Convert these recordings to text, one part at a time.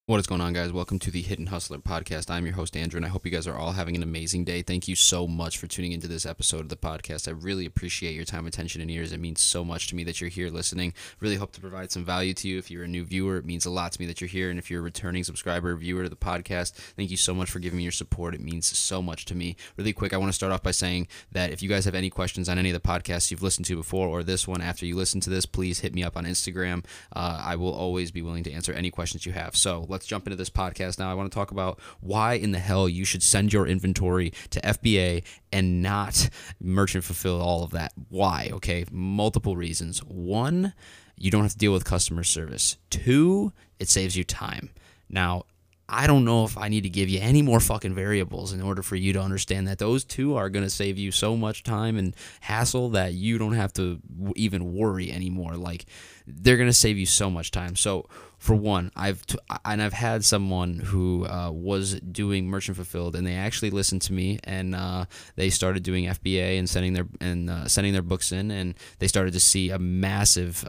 What is going on, guys? Welcome to the Hidden Hustler podcast. I'm your host, Andrew, and I hope you guys are all having an amazing day. Thank you so much for tuning into this episode of the podcast. I really appreciate your time, attention, and ears. It means so much to me that you're here listening. Really hope to provide some value to you. If you're a new viewer, it means a lot to me that you're here. And if you're a returning subscriber or viewer to the podcast, thank you so much for giving me your support. It means so much to me. Really quick, I want to start off by saying that if you guys have any questions on any of the podcasts you've listened to before or this one after you listen to this, please hit me up on Instagram. I will always be willing to answer any questions you have. So let's jump into this podcast now. I want to talk about why in the hell you should send your inventory to FBA and not merchant fulfill all of that. Why? Okay, multiple reasons. One, you don't have to deal with customer service. Two, it saves you time. Now, I don't know if I need to give you any more fucking variables in order for you to understand that those two are going to save you so much time and hassle that you don't have to even worry anymore. Like, they're going to save you so much time. So, for one, I've had someone who was doing merchant fulfilled, and they actually listened to me, and they started doing FBA and sending their books in, and they started to see a massive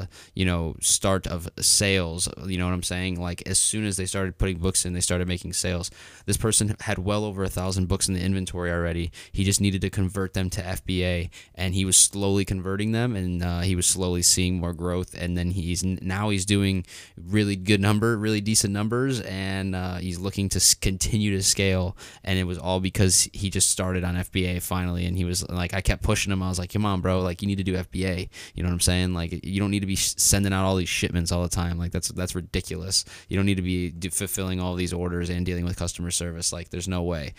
start of sales. You know what I'm saying? Like, as soon as they started putting books in, they started making sales. This person had well over 1,000 books in the inventory already. He just needed to convert them to FBA, and he was slowly converting them, and he was slowly seeing more growth. And then he's doing really decent numbers, and he's looking to continue to scale. And it was all because he just started on FBA finally, and he was like, I kept pushing him. I was like, come on, bro, like, you need to do FBA. You know what I'm saying? Like, you don't need to be sending out all these shipments all the time. Like, that's ridiculous. You don't need to be fulfilling all these orders and dealing with customer service. Like, there's no way.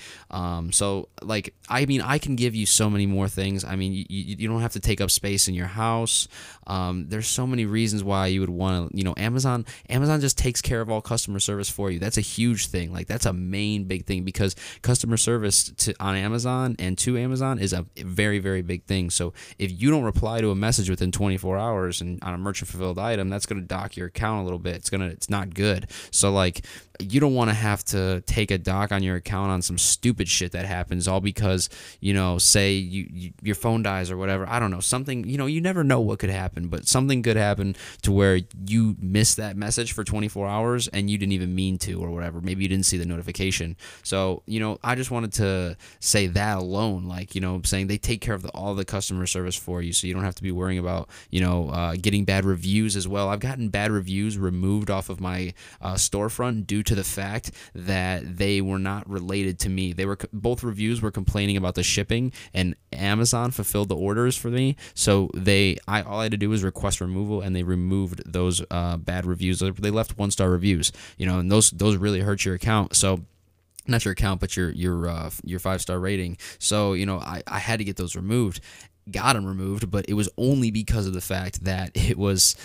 So like, I mean, I can give you so many more things. I mean, you don't have to take up space in your house. There's so many reasons why you would want to, Amazon just takes care of all customer service for you. That's a huge thing. Like, that's a main big thing, because customer service on Amazon and to Amazon is a very, very big thing. So if you don't reply to a message within 24 hours and on a merchant fulfilled item, that's going to dock your account a little bit. It's not good. So like, you don't want to have to take a dock on your account on some stupid shit that happens, all because, say your phone dies or whatever. I don't know, something, you never know what could happen, but something could happen to where you miss that message for 24 hours and you didn't even mean to, or whatever. Maybe you didn't see the notification. So, I just wanted to say that alone, like, saying they take care of all the customer service for you, so you don't have to be worrying about, getting bad reviews as well. I've gotten bad reviews removed off of my storefront due to the fact that they were not related to me. Both reviews were complaining about the shipping, and Amazon fulfilled the orders for me. So all I had to do was request removal, and they removed those bad reviews. They left 1-star reviews, and those really hurt your account. So, not your account, but your 5-star rating. So, I had to get those removed. Got them removed, but it was only because of the fact that it was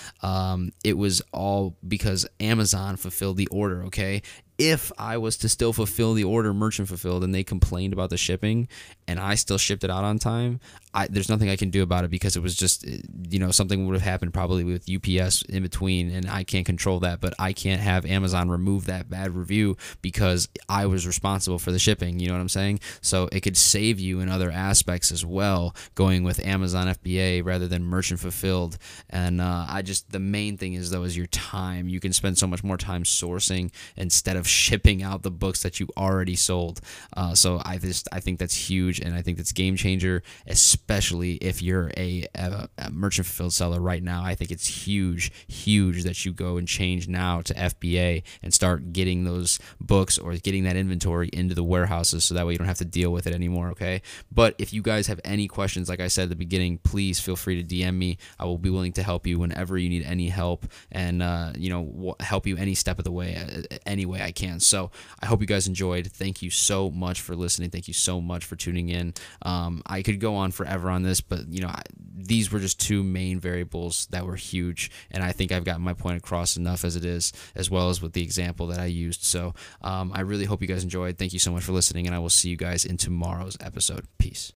all because Amazon fulfilled the order. Okay, if I was to still fulfill the order merchant fulfilled and they complained about the shipping and I still shipped it out on time, there's nothing I can do about it, because it was just, something would have happened probably with UPS in between, and I can't control that. But I can't have Amazon remove that bad review because I was responsible for the shipping. You know what I'm saying? So it could save you in other aspects as well, going with Amazon FBA rather than merchant fulfilled. And the main thing is your time. You can spend so much more time sourcing instead of shipping out the books that you already sold. So I think that's huge, and I think that's game changer, especially if you're a merchant fulfilled seller right now. I think it's huge that you go and change now to FBA and start getting those books or getting that inventory into the warehouses, so that way you don't have to deal with it anymore. Okay, but if you guys have any questions, like I said at the beginning, please feel free to DM me. I will be willing to help you whenever you need any help, and help you any step of the way, any way I can. So I hope you guys enjoyed. Thank you so much for listening. Thank you so much for tuning in. I could go on forever on this, but these were just two main variables that were huge, and I think I've gotten my point across enough as it is, as well as with the example that I used. So I really hope you guys enjoyed. Thank you so much for listening, and I will see you guys in tomorrow's episode. Peace.